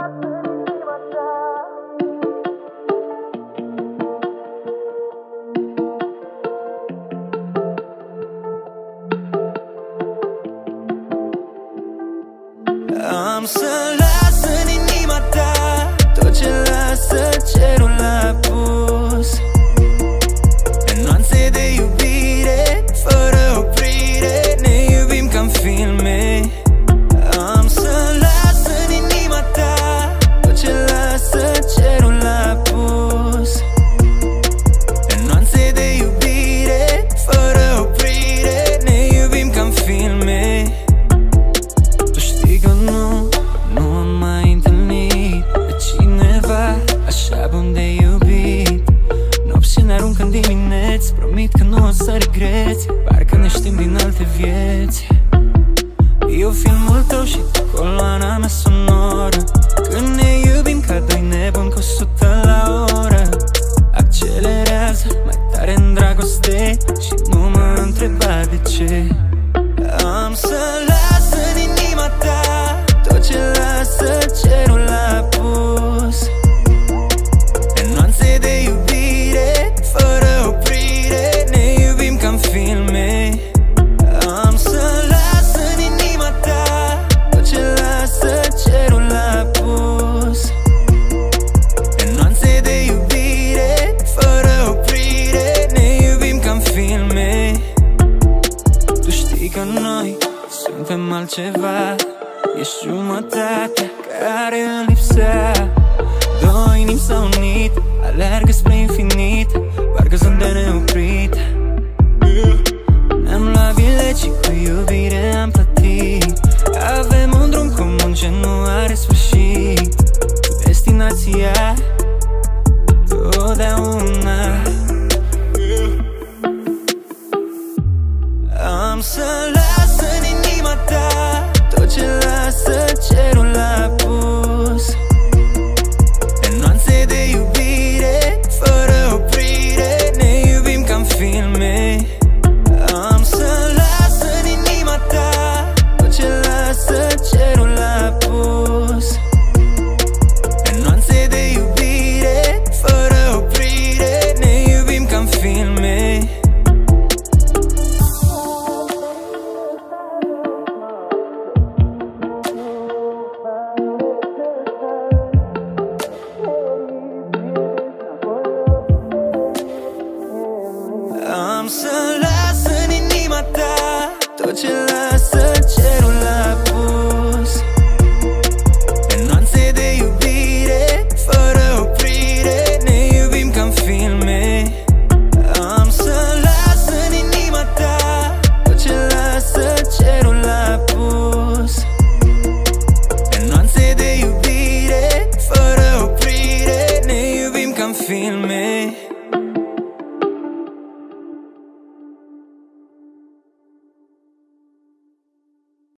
Am să las în inima ta tot ce lasă cerul apus, în nuanțe de iubire, fără oprire, ne iubim ca în filme. Am să las în inima ta tot ce lasă cerul apus, în nuanțe de iubire, fără oprire, ne iubim ca în filme. Tu știi că nu am mai întâlnit pe cineva așa bun de iubit. Nopți ce ne aruncă în dimineți, promit că nu o să regreți, parcă ne știm din alte vieți. Eu filmul tău și tu coloana mea sonoră, când ne iubim ca doi nebuni cu 100 la oră. Accelerează mai tare în dragoste și nu mă întreba de ce. Am să las în inima ta tot ce lasă cerul apus, în nuanțe de iubire, fără oprire, ne iubim ca în filme. Am să las în inima ta tot ce lasă cerul apus, în nuanțe de iubire, fără oprire, ne iubim ca în filme. Tu știi că noi suntem altceva, ești jumătatea care îmi lipsea. Doi inimi s-au unit, alergă spre infinit, parcă sunt de neoprit. Ne-am luat bilet și cu iubire am plătit, avem un drum comun ce nu are sfârșit, cu destinația totdeauna. Am să las în inima ta tot ce lasă cerul apus, în nuanțe de iubire, fără oprire, ne iubim ca în filme. Am să las în inima ta tot ce lasă cerul apus, în nuanțe de iubire, fără oprire, ne iubim ca în filme. Am să las în inima ta tot ce lasă cerul apus, în nuanțe de iubire, fără oprire, ne iubim ca în filme. Am să las în inima ta tot ce lasă cerul apus, în nuanțe de iubire, fără oprire, ne iubim ca în filme.